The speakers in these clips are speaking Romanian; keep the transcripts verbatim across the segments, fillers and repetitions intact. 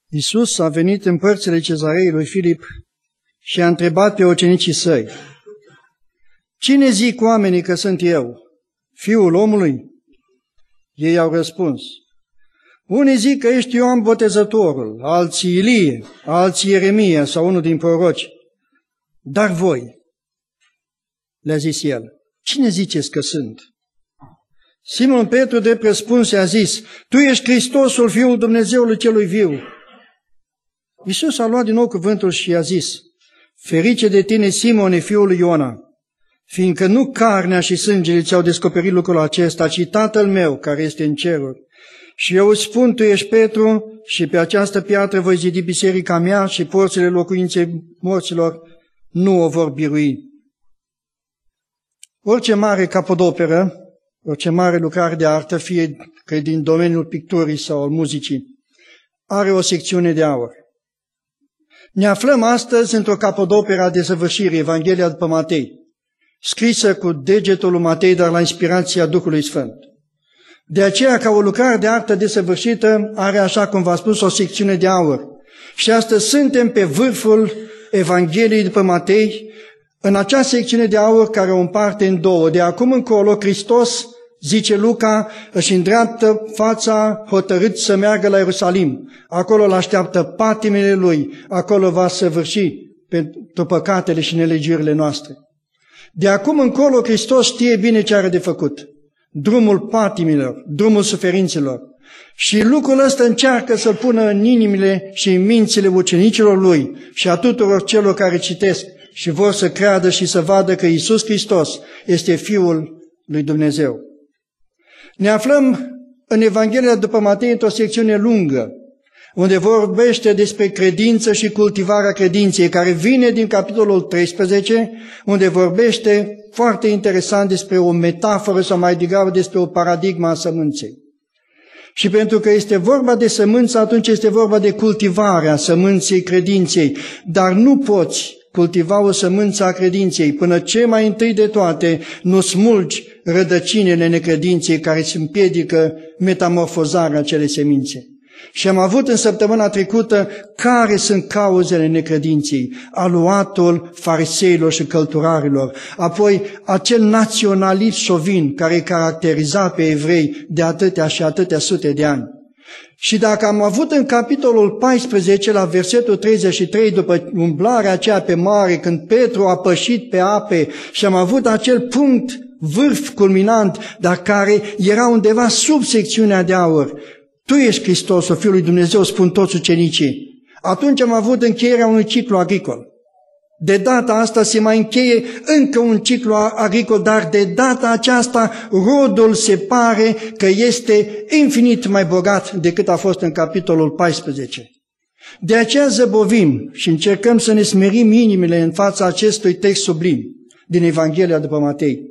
Iisus a venit în părțile cezarei lui Filip și a întrebat pe ucenicii săi: Cine zic oamenii că sunt eu, Fiul omului? Ei au răspuns: unii zic că ești Ioan Botezătorul, alții Ilie, alții Ieremia sau unul din proroci. Dar voi, le-a zis el, cine ziceți că sunt? Simon Petru drept răspuns i-a zis: Tu ești Hristosul, Fiul Dumnezeului celui viu. Iisus a luat din nou cuvântul și i-a zis: Ferice de tine, Simone, fiul lui Iona, fiindcă nu carnea și sângele ți-au descoperit lucrul acesta, ci Tatăl meu care este în ceruri. Și eu îți spun, tu ești Petru și pe această piatră voi zidi biserica mea și porțile locuinței morților nu o vor birui. Orice mare capodoperă, orice mare lucrare de artă, fie că din domeniul picturii sau al muzicii, are o secțiune de aur. Ne aflăm astăzi într-o capodoperă a desăvârșirii, Evanghelia după Matei, scrisă cu degetul lui Matei, dar la inspirația Duhului Sfânt. De aceea, ca o lucrare de artă desăvârșită, are, așa cum v-am spus, o secțiune de aur. Și astăzi suntem pe vârful Evangheliei după Matei, în acea secțiune de aur care o împarte în două. De acum încolo, Hristos, zice Luca, își îndreaptă fața hotărât să meargă la Ierusalim. Acolo îl așteaptă patimile lui, acolo va săvârși pentru păcatele și nelegiurile noastre. De acum încolo, Hristos știe bine ce are de făcut. Drumul patimilor, drumul suferințelor. Și lucrul ăsta încearcă să-l pună în inimile și în mințile ucenicilor lui și a tuturor celor care citesc și vor să creadă și să vadă că Iisus Hristos este Fiul lui Dumnezeu. Ne aflăm în Evanghelia după Matei într-o secțiune lungă, unde vorbește despre credință și cultivarea credinței, care vine din capitolul treisprezece, unde vorbește foarte interesant despre o metaforă sau mai degrabă despre o paradigmă a sămânței. Și pentru că este vorba de sămânță, atunci este vorba de cultivarea sămânței credinței, dar nu poți cultiva o sămânță a credinței până ce mai întâi de toate nu smulgi rădăcinile necredinței care îți împiedică metamorfozarea acelei semințe. Și am avut în săptămâna trecută care sunt cauzele necredinței, aluatul fariseilor și călturarilor, apoi acel naționalism șovin care îi caracteriza pe evrei de atâtea și atâtea sute de ani. Și dacă am avut în capitolul paisprezece, la versetul treizeci și trei, după umblarea aceea pe mare, când Petru a pășit pe ape și am avut acel punct vârf culminant, dar care era undeva sub secțiunea de aur, Tu ești Hristosul, Fiul lui Dumnezeu, spun toți ucenicii. Atunci am avut încheierea unui ciclu agricol. De data asta se mai încheie încă un ciclu agricol, dar de data aceasta rodul se pare că este infinit mai bogat decât a fost în capitolul paisprezece. De aceea zăbovim și încercăm să ne smerim inimile în fața acestui text sublim din Evanghelia după Matei.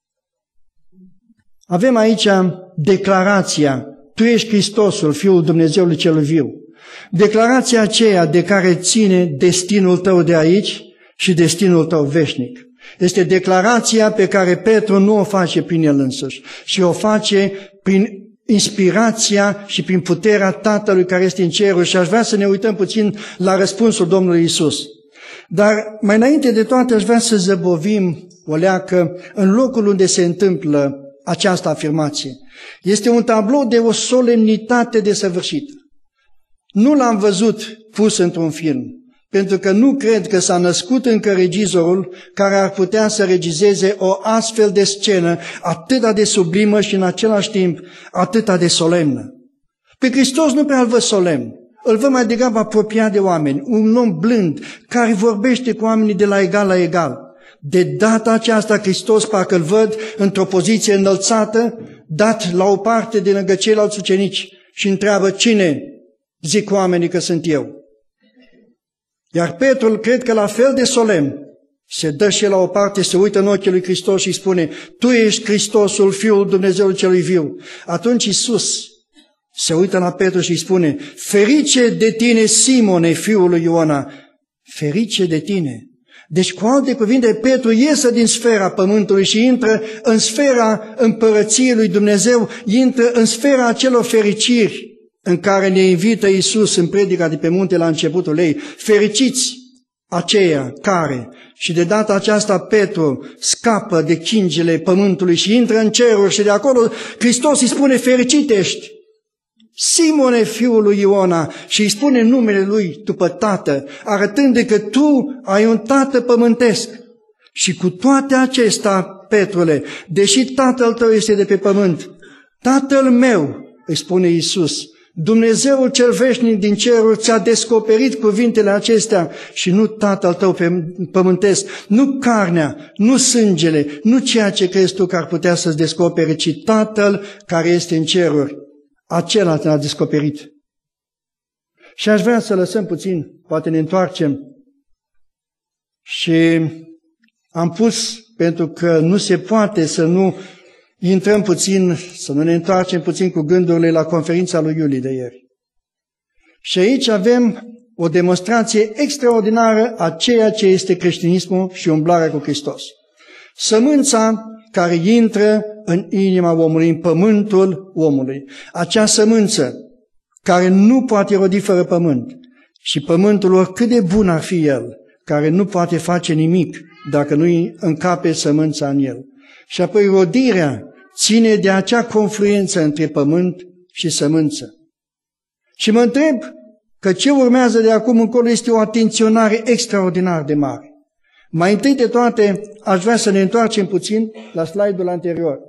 Avem aici declarația: Tu ești Hristosul, Fiul Dumnezeului celui viu. Declarația aceea de care ține destinul tău de aici și destinul tău veșnic. Este declarația pe care Petru nu o face prin el însuși, ci o face prin inspirația și prin puterea Tatălui care este în cerul. Și aș vrea să ne uităm puțin la răspunsul Domnului Iisus. Dar mai înainte de toate aș vrea să zăbovim o leacă în locul unde se întâmplă această afirmație. Este un tablou de o solemnitate desăvârșită. Nu l-am văzut pus într-un film, pentru că nu cred că s-a născut încă regizorul care ar putea să regizeze o astfel de scenă atât de sublimă și în același timp atât de solemnă. Pe Hristos nu prea îl văd solemn, îl văd mai degrabă apropiat de oameni, un om blând care vorbește cu oamenii de la egal la egal. De data aceasta Hristos parcă îl văd într-o poziție înălțată, dat la o parte de lângă ceilalți ucenici și întreabă: Cine zic oamenii că sunt eu? Iar Petru, cred că la fel de solemn, se dă și la o parte, se uită în ochii lui Hristos și spune: Tu ești Hristosul, Fiul Dumnezeului celui viu. Atunci Iisus se uită la Petru și îi spune: Ferice de tine, Simone, fiul lui Iona, ferice de tine. Deci, cu alte cuvinte, Petru iese din sfera pământului și intră în sfera împărăției lui Dumnezeu, intră în sfera acelor fericiri în care ne invită Iisus în predica de pe munte la începutul ei. Fericiți aceia care, și de data aceasta Petru scapă de chingile pământului și intră în ceruri și de acolo Hristos îi spune: fericit ești, Simone, fiul lui Iona, și îi spune numele lui după tată, arătând că tu ai un tată pământesc. Și cu toate acestea, Petrule, deși tatăl tău este de pe pământ, tatăl meu, îi spune Iisus, Dumnezeul cel veșnic din ceruri ți-a descoperit cuvintele acestea și nu tatăl tău pământesc, nu carnea, nu sângele, nu ceea ce crezi tu că ar putea să-ți descopere, ci tatăl care este în ceruri. Acela te-a descoperit. Și aș vrea să lăsăm puțin, poate ne întoarcem. Și am pus, pentru că nu se poate să nu intrăm puțin, să nu ne întoarcem puțin cu gândurile la conferința lui Iulie de ieri. Și aici avem o demonstrație extraordinară a ceea ce este creștinismul și umblarea cu Hristos. Sămânța care intră în inima omului, în pământul omului. Acea sămânță care nu poate rodi fără pământ. Și pământul, oricât de bun ar fi el, care nu poate face nimic dacă nu încape sămânța în el. Și apoi rodirea ține de acea confluență între pământ și sămânță. Și mă întreb că ce urmează de acum încolo este o atenționare extraordinar de mare. Mai întâi de toate, aș vrea să ne întoarcem puțin la slide-ul anterior.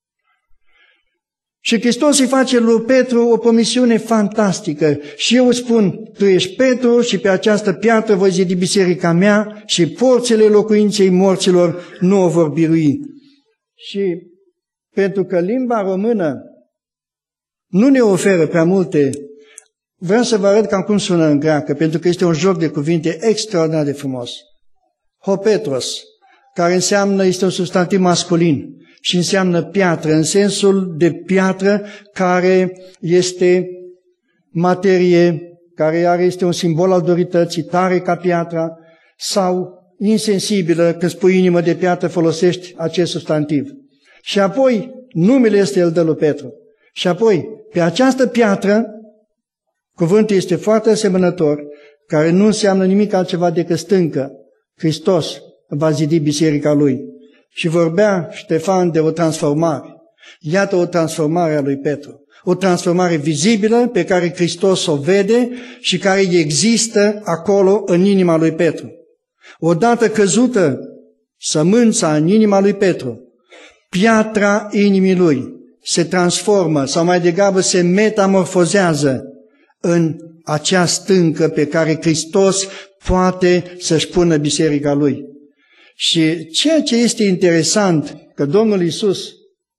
Și Hristos îi face lui Petru o promisiune fantastică. Și eu spun, tu ești Petru și pe această piatră voi zidi biserica mea și porțile locuinței morților nu o vor birui. Și pentru că limba română nu ne oferă prea multe, vreau să vă arăt cam cum sună în greacă, pentru că este un joc de cuvinte extraordinar de frumos. Hopetros, care înseamnă, este un substantiv masculin și înseamnă piatră, în sensul de piatră care este materie, care are, este un simbol al dorității, tare ca piatra, sau insensibilă, când spui inimă de piatră, folosești acest substantiv. Și apoi, numele este el de lui Petru. Și apoi, pe această piatră, cuvântul este foarte asemănător, care nu înseamnă nimic altceva decât stâncă. Hristos va zidi biserica lui. Și vorbea Ștefan de o transformare. Iată o transformare a lui Petru. O transformare vizibilă pe care Hristos o vede și care există acolo în inima lui Petru. Odată căzută sămânța în inima lui Petru, piatra inimii lui se transformă sau mai degrabă se metamorfozează în acea stâncă pe care Hristos poate să-și pună biserica lui. Și ceea ce este interesant, că Domnul Iisus,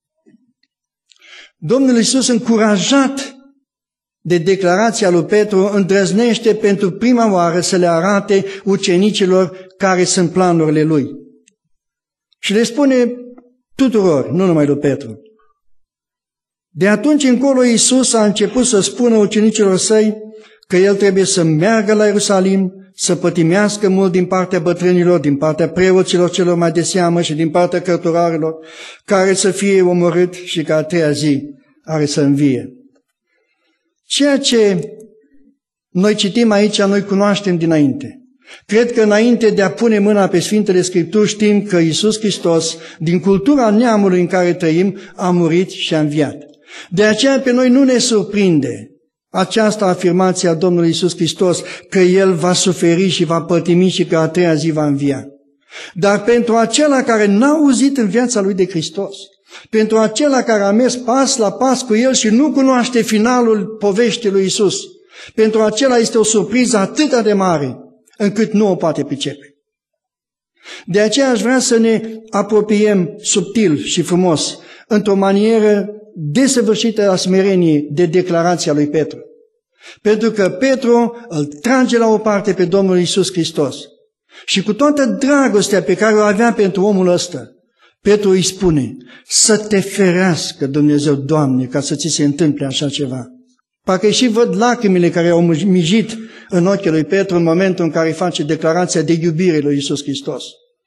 Domnul Iisus încurajat de declarația lui Petru, îndrăznește pentru prima oară să le arate ucenicilor care sunt planurile lui. Și le spune tuturor, nu numai lui Petru. De atunci încolo Iisus a început să spună ucenicilor săi că el trebuie să meargă la Ierusalim, să pătimească mult din partea bătrânilor, din partea preoților celor mai de seamă și din partea cărturarilor, care să fie omorât și că a treia zi are să învie. Ceea ce noi citim aici, noi cunoaștem dinainte. Cred că înainte de a pune mâna pe Sfintele Scripturi știm că Iisus Hristos, din cultura neamului în care trăim, a murit și a înviat. De aceea pe noi nu ne surprinde această afirmație a Domnului Iisus Hristos, că El va suferi și va pătimi și că a treia zi va învia. Dar pentru acela care n-a auzit în viața lui de Hristos, pentru acela care a mers pas la pas cu El și nu cunoaște finalul poveștii lui Iisus, pentru acela este o surpriză atât de mare, încât nu o poate pricepe. De aceea aș vrea să ne apropiem subtil și frumos, într-o manieră desăvârșită a smereniei de declarația lui Petru. Pentru că Petru îl trage la o parte pe Domnul Iisus Hristos și cu toată dragostea pe care o avea pentru omul ăsta, Petru îi spune, să te ferească Dumnezeu, Doamne, ca să ți se întâmple așa ceva. Parcă și văd lacrimile care au mijit în ochii lui Petru în momentul în care îi face declarația de iubire lui Iisus Hristos.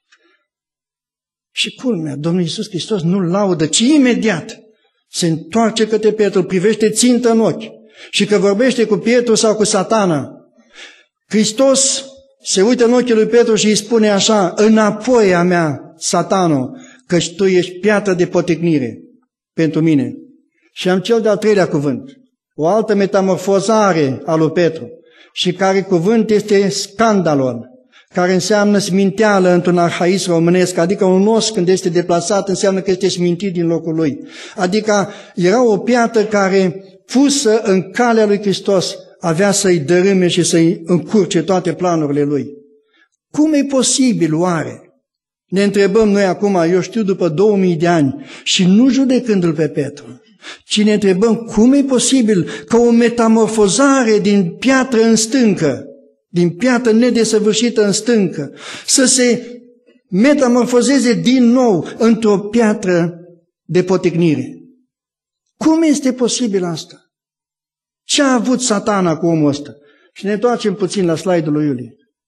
Și culmea, Domnul Iisus Hristos nu-l laudă, ci imediat se întoarce către Petru, privește țintă în ochi și că vorbește cu Pietru sau cu Satana. Hristos se uită în ochii lui Petru și îi spune așa: înapoi a mea, Satano, căci tu ești piatră de poticnire pentru mine. Și am cel de-al treilea cuvânt, o altă metamorfozare a lui Petru, și care cuvânt este scandalon, care înseamnă sminteală într-un arhaism românesc, adică un os când este deplasat înseamnă că este smintit din locul lui. Adică era o piatră care, pusă în calea lui Hristos, avea să-i dărâme și să-i încurce toate planurile lui. Cum e posibil oare? Ne întrebăm noi acum, eu știu, după două mii de ani, și nu judecându-l pe Petru, ci ne întrebăm cum e posibil ca o metamorfozare din piatră în stâncă, din piatră nedesăvârșită în stâncă, să se metamorfozeze din nou într-o piatră de poticnire. Cum este posibil asta? Ce a avut Satana cu omul ăsta? Și ne întoarcem puțin la slide-ul lui Iulie.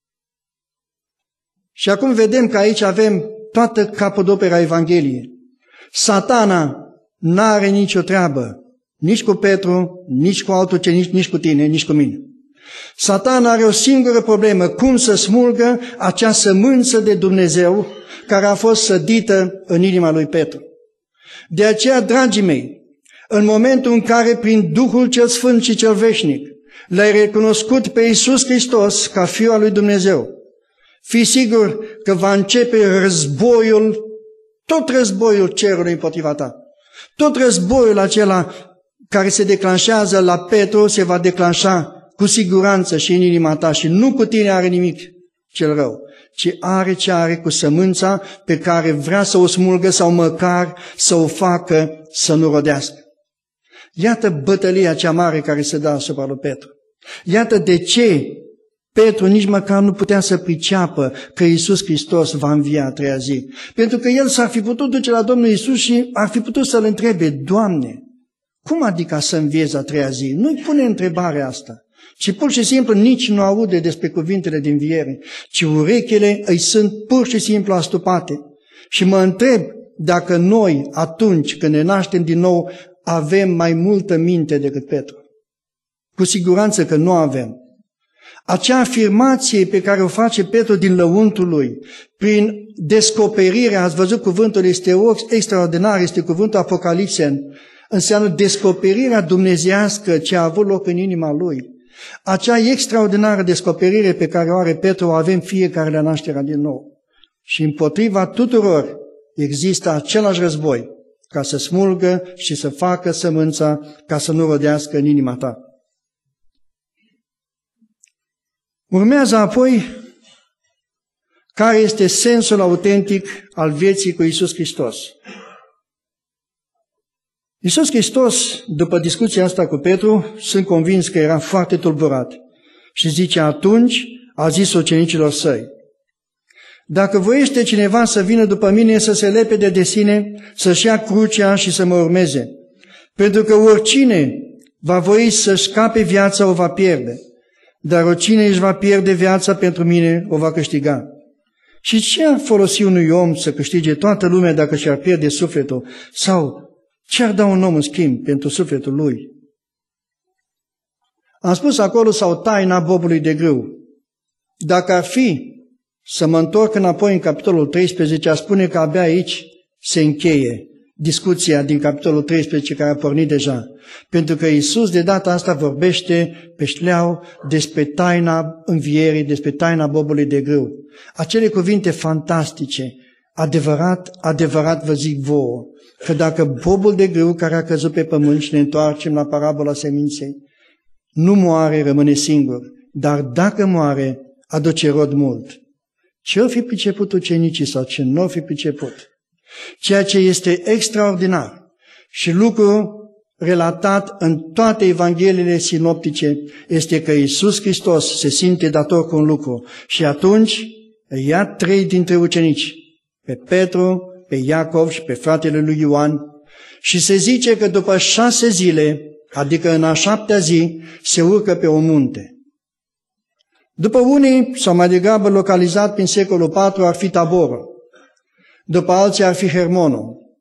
Și acum vedem că aici avem toată capodopera Evangheliei. Satana n-are nicio treabă, nici cu Petru, nici cu altul ce nici, nici cu tine, nici cu mine. Satana are o singură problemă: cum să smulgă acea sămânță de Dumnezeu care a fost sădită în inima lui Petru. De aceea, dragii mei, în momentul în care prin Duhul cel Sfânt și cel Veșnic l-ai recunoscut pe Iisus Hristos ca Fiul al lui Dumnezeu, fii sigur că va începe războiul, tot războiul cerului împotriva ta. Tot războiul acela care se declanșează la Petru se va declanșa cu siguranță și în inima ta, și nu cu tine are nimic cel rău, ci are ce are cu sămânța pe care vrea să o smulgă sau măcar să o facă să nu rodească. Iată bătălia cea mare care se dă asupra lui Petru. Iată de ce Petru nici măcar nu putea să priceapă că Iisus Hristos va învia a treia zi. Pentru că el s-ar fi putut duce la Domnul Iisus și ar fi putut să-L întrebe: Doamne, cum adică să înviezi a treia zi? Nu-i pune întrebarea asta, ci pur și simplu nici nu aude despre cuvintele de înviere, ci urechile îi sunt pur și simplu astupate. Și mă întreb dacă noi, atunci când ne naștem din nou, avem mai multă minte decât Petru. Cu siguranță că nu avem. Acea afirmație pe care o face Petru din lăuntul lui, prin descoperire, ați văzut cuvântul, este extraordinar, este cuvântul Apocalipsen, înseamnă descoperirea dumnezeiască ce a avut loc în inima lui. Acea extraordinară descoperire pe care o are Petru o avem fiecare la nașterea din nou. Și împotriva tuturor există același război, ca să smulgă și să facă sămânța ca să nu rodească în inima ta. Urmează apoi care este sensul autentic al vieții cu Iisus Hristos. Iisus Hristos, după discuția asta cu Petru, sunt convins că era foarte tulburat și zice: atunci a zis ucenicilor săi: dacă voiește cineva să vină după mine, să se lepede de sine, să-și ia crucea și să mă urmeze. Pentru că oricine va voi să-și scape viața, o va pierde. Dar oricine își va pierde viața pentru mine, o va câștiga. Și ce ar folosi unui om să câștige toată lumea dacă și-ar pierde sufletul? Sau ce ar da un om în schimb pentru sufletul lui? Am spus acolo, sau taina bobului de grâu. Dacă ar fi să mă întorc înapoi în capitolul treisprezece, a spune că abia aici se încheie discuția din capitolul treisprezece care a pornit deja. Pentru că Iisus de data asta vorbește pe șleau despre taina învierii, despre taina bobului de grâu. Acele cuvinte fantastice: adevărat, adevărat vă zic vouă, că dacă bobul de grâu care a căzut pe pământ, și ne întoarcem la parabola seminței, nu moare, rămâne singur, dar dacă moare, aduce rod mult. Ce-o fi priceput ucenicii sau ce nu o fi priceput? Ceea ce este extraordinar și lucru relatat în toate evangheliile sinoptice este că Iisus Hristos se simte dator cu un lucru și atunci ia trei dintre ucenici, pe Petru, pe Iacov și pe fratele lui Ioan, și se zice că după șase zile, adică în a șaptea zi, se urcă pe o munte. După unii, sau mai degrabă localizat prin secolul patru, ar fi Taborul. După alții ar fi Hermonul,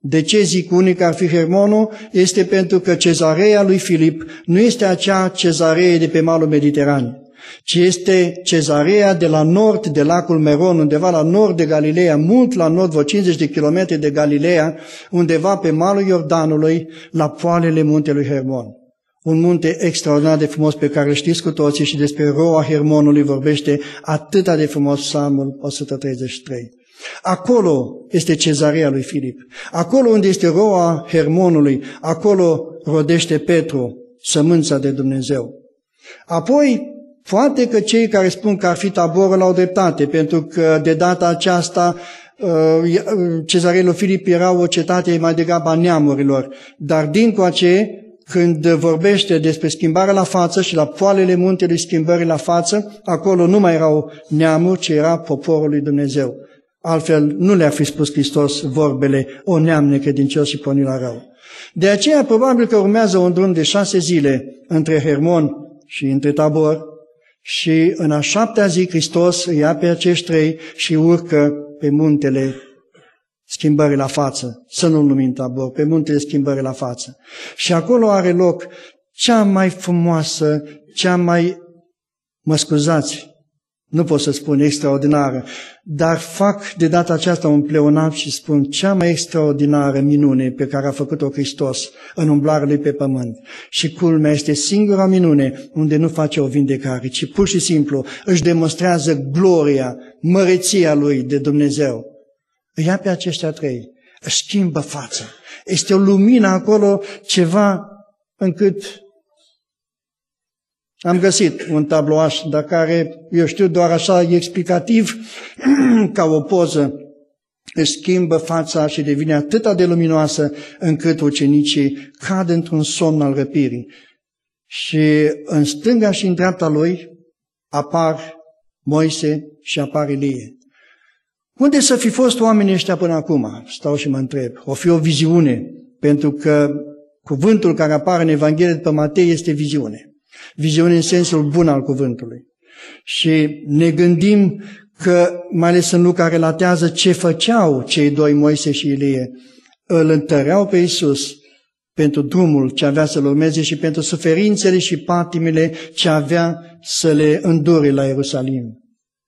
De ce zic unii că ar fi Hermonul? Este pentru că cezarea lui Filip nu este acea cezaree de pe malul Mediteran, ci este cezarea de la nord de lacul Meron, undeva la nord de Galileea, mult la nord, vreo cincizeci de kilometri de Galileea, undeva pe malul Iordanului, la poalele muntelui Hermon. Un munte extraordinar de frumos pe care îl știți cu toții și despre roa Hermonului vorbește atât de frumos Psalmul o sută treizeci și trei. Acolo este cezarea lui Filip. Acolo unde este roa Hermonului, acolo rodește Petru, sămânța de Dumnezeu. Apoi, poate că cei care spun că ar fi Taborul au dreptate, pentru că de data aceasta cezarea lui Filip era o cetate mai degrabă a neamurilor, dar dincoace, când vorbește despre schimbarea la față și la poalele muntelui schimbării la față, acolo nu mai erau neamuri, ci era poporul lui Dumnezeu. Altfel nu le-a fi spus Hristos vorbele, o neam necredincios și porni la rău. De aceea probabil că urmează un drum de șase zile între Hermon și între Tabor și în a șaptea zi Hristos îi ia pe acești trei și urcă pe muntele schimbării la față, să nu-l numim Tabor, pe muntele schimbării la față. Și acolo are loc cea mai frumoasă, cea mai, mă scuzați, nu pot să spun extraordinară, dar fac de data aceasta un pleonat și spun cea mai extraordinară minune pe care a făcut-o Hristos în umblarea lui pe pământ. Și culmea este singura minune unde nu face o vindecare, ci pur și simplu își demonstrează gloria, măreția lui de Dumnezeu. Îi ia pe aceștia trei, își schimbă fața. Este o lumină acolo, ceva încât am găsit un tablouaș, dar care, eu știu, doar așa explicativ, ca o poză, își schimbă fața și devine atât de luminoasă încât ucenicii cad într-un somn al răpirii. Și în stânga și în dreapta lui apar Moise și apar Ilie. Unde să fi fost oamenii ăștia până acum? Stau și mă întreb. O fi o viziune, pentru că cuvântul care apare în Evanghelie după Matei este viziune. Viziune în sensul bun al cuvântului. Și ne gândim că, mai ales în Luca, relatează ce făceau cei doi, Moise și Ilie. Îl întăreau pe Iisus pentru drumul ce avea să-l urmeze și pentru suferințele și patimile ce avea să le îndure la Ierusalim.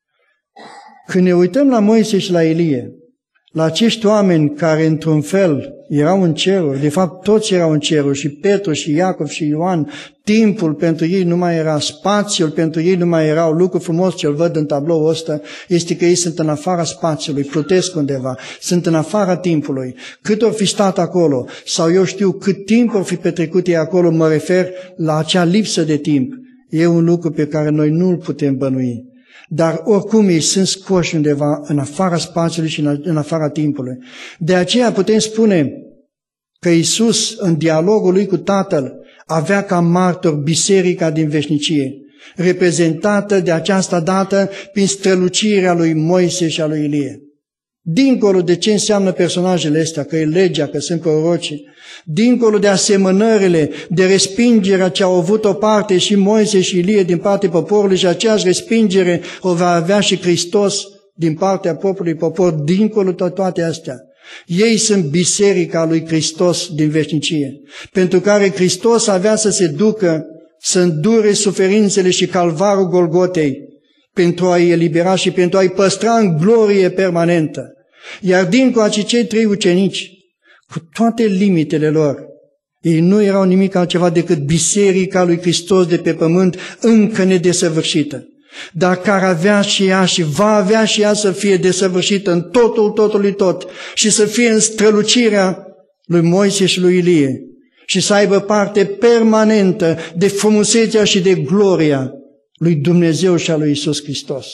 Când ne uităm la Moise și la Ilie, la acești oameni care într-un fel erau în ceruri, de fapt toți erau în ceruri, și Petru și Iacov și Ioan, timpul pentru ei nu mai era, spațiul pentru ei nu mai era. Lucru frumos ce-l văd în tabloul ăsta este că ei sunt în afara spațiului, plutesc undeva, sunt în afara timpului. Cât or fi stat acolo, sau eu știu cât timp or fi petrecut ei acolo, mă refer la acea lipsă de timp. E un lucru pe care noi nu îl putem bănui. Dar oricum ei sunt scoși undeva în afara spațiului și în afara timpului. De aceea putem spune că Iisus, în dialogul lui cu Tatăl, avea ca martor biserica din veșnicie, reprezentată de această dată prin strălucirea lui Moise și a lui Ilie. Dincolo de ce înseamnă personajele astea, că e legea, că sunt prorocii, dincolo de asemănările, de respingerea ce au avut o parte și Moise și Ilie din partea poporului și aceeași respingere o va avea și Hristos din partea poporului popor, dincolo de toate astea. Ei sunt biserica lui Hristos din veșnicie, pentru care Hristos avea să se ducă, să îndure suferințele și calvarul Golgotei, pentru a-i elibera și pentru a-i păstra în glorie permanentă. Iar dincoace cei trei ucenici, cu toate limitele lor, ei nu erau nimic altceva decât biserica lui Hristos de pe pământ, încă nedesăvârșită, dar care avea și ea și va avea și ea să fie desăvârșită în totul totului tot și să fie în strălucirea lui Moise și lui Ilie și să aibă parte permanentă de frumusețea și de gloria lui Dumnezeu și a lui Iisus Hristos.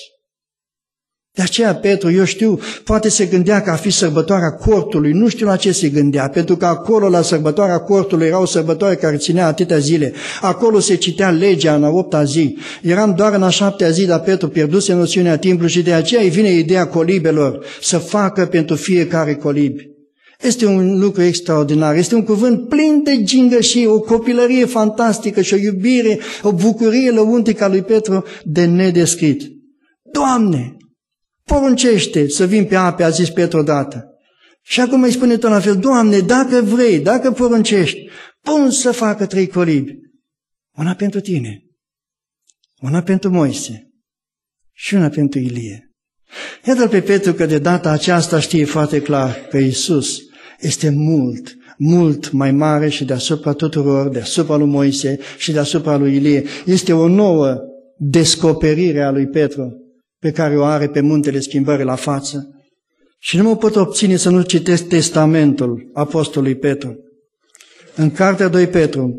De aceea Petru, eu știu, poate se gândea că a fi sărbătoarea cortului, nu știu la ce se gândea, pentru că acolo la sărbătoarea cortului era o sărbătoare care ținea atâtea zile, acolo se citea legea în a opta zi, eram doar în a șaptea zi, dar Petru pierduse noțiunea timpului și de aceea îi vine ideea colibelor, să facă pentru fiecare colib. Este un lucru extraordinar, este un cuvânt plin de gingășie, o copilărie fantastică și o iubire, o bucurie lăuntrică a lui Petru de nedescrit. Doamne, poruncește să vin pe ape, a zis Petru odată. Și acum îi spune tot la fel, Doamne, dacă vrei, dacă poruncești, pun să facă trei colibi. Una pentru tine, una pentru Moise și una pentru Ilie. Iată-l pe Petru că de data aceasta știe foarte clar că Iisus este mult, mult mai mare și deasupra tuturor, deasupra lui Moise și deasupra lui Ilie. Este o nouă descoperire a lui Petru pe care o are pe muntele schimbării la față. Și nu mă pot obține să nu citesc testamentul apostolului Petru. În cartea doi Petru,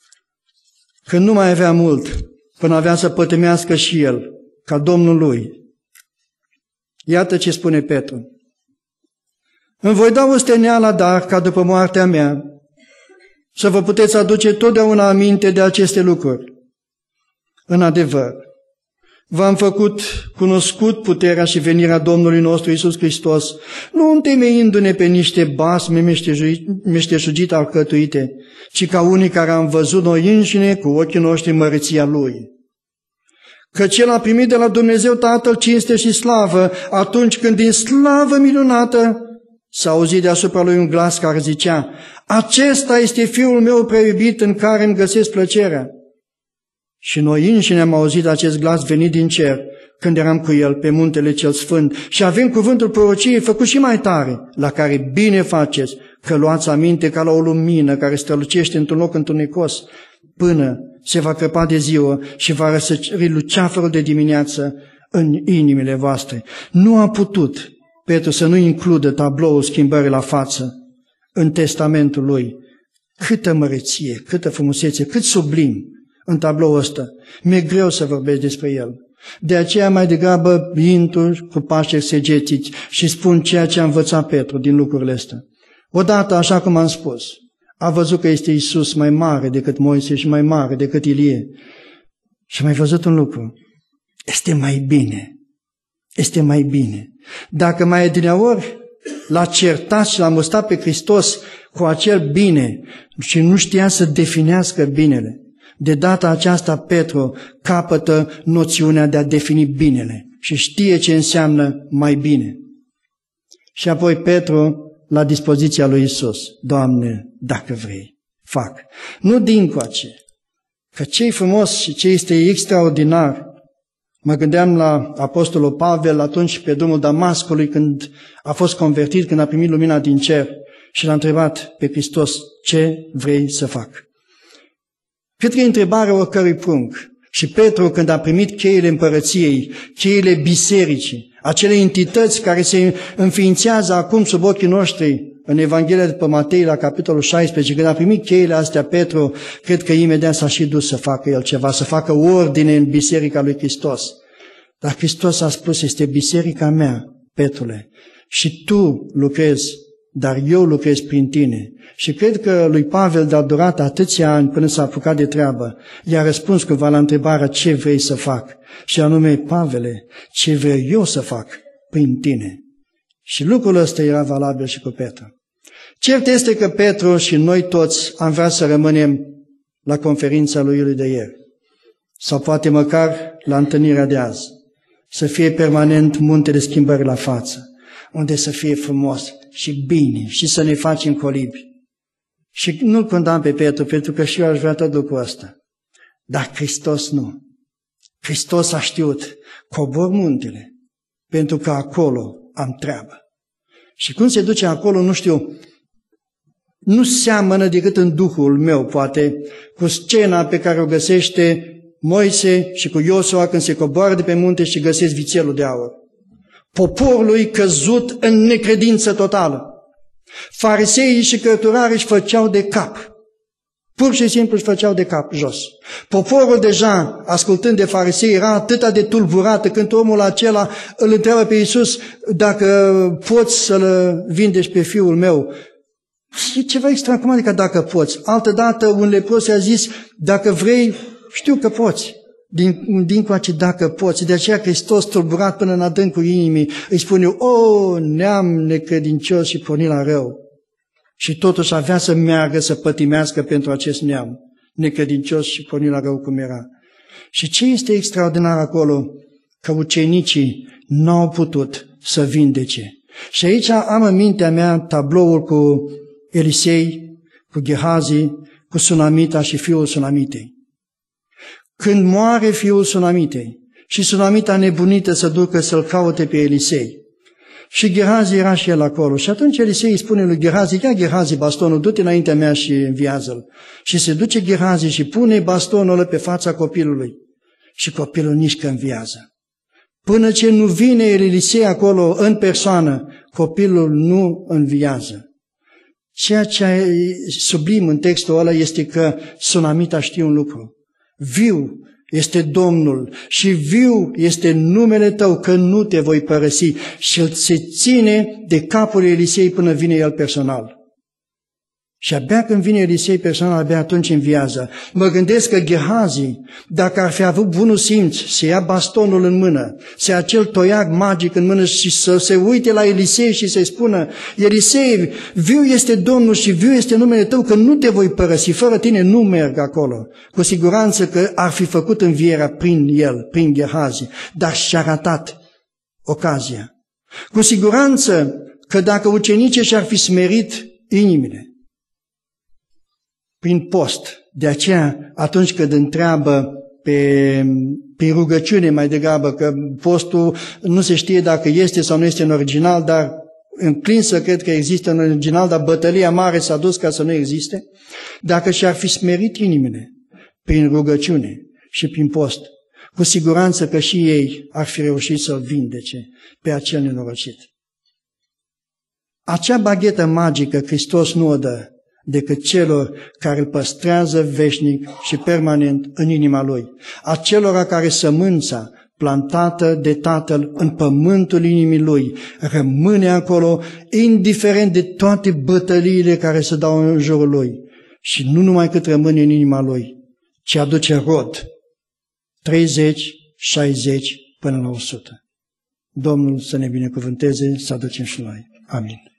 când nu mai avea mult, până avea să pătimească și el, ca Domnul lui, iată ce spune Petru. Îmi voi da osteneala dar ca după moartea mea, să vă puteți aduce totdeauna aminte de aceste lucruri. În adevăr, v-am făcut cunoscut puterea și venirea Domnului nostru Iisus Hristos, nu întemeindu-ne pe niște basme meșteșugite alcătuite, ci ca unii care am văzut noi înșine cu ochii noștri măreția Lui. Căci El a primit de la Dumnezeu Tatăl cinste și slavă, atunci când din slavă minunată s-a auzit deasupra Lui un glas care zicea, acesta este Fiul meu prea iubit în care îmi găsesc plăcerea. Și noi înșine am auzit acest glas venit din cer, când eram cu El pe muntele cel sfânt și avem cuvântul prorociei făcut și mai tare, la care bine faceți, că luați aminte ca la o lumină care strălucește într-un loc întunecos, până se va crăpa de ziua și va răsări luceafărul de dimineață în inimile voastre. Nu a putut Petru să nu includă tabloul schimbării la față în testamentul lui. Câtă măreție, câtă frumusețe, cât sublim în tabloul ăsta. Mi-e greu să vorbesc despre el. De aceea mai degrabă intru cu pași exegetici și spun ceea ce a învățat Petru din lucrurile astea. Odată, așa cum am spus, a văzut că este Iisus mai mare decât Moise și mai mare decât Ilie. Și a mai văzut un lucru. Este mai bine. Este mai bine. Dacă mai adineori l-a certat și l-a mustrat pe Hristos cu acel bine și nu știa să definească binele, de data aceasta Petru capătă noțiunea de a defini binele și știe ce înseamnă mai bine. Și apoi Petru la dispoziția lui Iisus. Doamne, dacă vrei, fac. Nu dincoace, că ce-i frumos și ce este extraordinar. Mă gândeam la apostolul Pavel atunci pe drumul Damascului când a fost convertit, când a primit lumina din cer și l-a întrebat pe Hristos, ce vrei să fac? Cred că e întrebarea oricărui prunc. Și Petru, când a primit cheile împărăției, cheile bisericii, acele entități care se înființează acum sub ochii noștri, în Evanghelia după Matei, la capitolul șaisprezece, când a primit cheile astea, Petru, cred că imediat s-a și dus să facă el ceva, să facă ordine în biserica lui Hristos. Dar Hristos a spus, este biserica mea, Petrule, și tu lucrezi, dar eu lucrez prin tine. Și cred că lui Pavel de-a durat atâția ani până s-a apucat de treabă. I-a răspuns cândva la întrebarea ce vrei să fac. Și anume, Pavele, ce vreau eu să fac prin tine. Și lucrul ăsta era valabil și cu Petru. Cert este că Petru și noi toți am vrea să rămânem la conferința lui Iuliu de ieri. Sau poate măcar la întâlnirea de azi. Să fie permanent muntele schimbării la față. Unde să fie frumos și bine și să ne facem colibi. Și nu-l condamn pe Petru, pentru că și eu aș vrea tot lucrul ăsta. Dar Hristos nu. Hristos a știut, cobor muntele, pentru că acolo am treabă. Și cum se duce acolo, nu știu, nu seamănă decât în duhul meu, poate, cu scena pe care o găsește Moise și cu Iosua când se coboară de pe munte și găsesc vițelul de aur. Poporului căzut în necredință totală. Fariseii și cărturarii își făceau de cap. Pur și simplu își făceau de cap jos. Poporul deja, ascultând de farisei, era atât de tulburat când omul acela îl întreabă pe Iisus dacă poți să-l vindești pe fiul meu. E ceva extra, cum adică dacă poți? Altădată un lepros i-a zis, dacă vrei, știu că poți. Din, din coace dacă poți. De aceea Hristos, tulburat până în adâncul inimii, îi spune, o, neam necredincios și pornit la rău. Și totuși avea să meargă, să pătimească pentru acest neam, necredincios și pornit la rău cum era. Și ce este extraordinar acolo? Că ucenicii n-au putut să vindece. Și aici am în mintea mea tabloul cu Elisei, cu Gehazi, cu Sunamita și fiul Sunamitei. Când moare fiul Sunamitei și Sunamita nebunită să ducă să-l caute pe Elisei, și Gehazi era și el acolo. Și atunci Elisei îi spune lui Gehazi, ia Gehazi bastonul, du-te înaintea mea și înviază-l. Și se duce Gehazi și pune bastonul ăla pe fața copilului. Și copilul nici că înviază. Până ce nu vine Elisei acolo în persoană, copilul nu înviază. Ceea ce e sublim în textul ăla este că Sunamita știe un lucru. Viu este Domnul și viu este numele tău, că nu te voi părăsi. Și el se ține de capul Elisei până vine el personal. Și abia când vine Elisei personal, abia atunci înviază. Mă gândesc că Gehazi, dacă ar fi avut bunul simț, să ia bastonul în mână, să ia acel toiac magic în mână și să se uite la Elisei și să-i spună, Elisei, viu este Domnul și viu este numele tău, că nu te voi părăsi, fără tine nu merg acolo. Cu siguranță că ar fi făcut învierea prin el, prin Gehazi, dar și-a ratat ocazia. Cu siguranță că dacă ucenicii și-ar fi smerit inimile, prin post. De aceea, atunci când întreabă pe, pe rugăciune mai degrabă, că postul nu se știe dacă este sau nu este în original, dar înclin să cred că există în original, dar bătălia mare s-a dus ca să nu existe, dacă și-ar fi smerit inimile prin rugăciune și prin post, cu siguranță că și ei ar fi reușit să-l vindece pe acel nenorocit. Acea baghetă magică Hristos nu o dă decât celor care îl păstrează veșnic și permanent în inima lui. Acelora care sămânța plantată de Tatăl în pământul inimii lui rămâne acolo, indiferent de toate bătăliile care se dau în jurul lui. Și nu numai cât rămâne în inima lui, ci aduce rod. treizeci, șaizeci până la o sută. Domnul să ne binecuvânteze, să aducem și noi. Amin.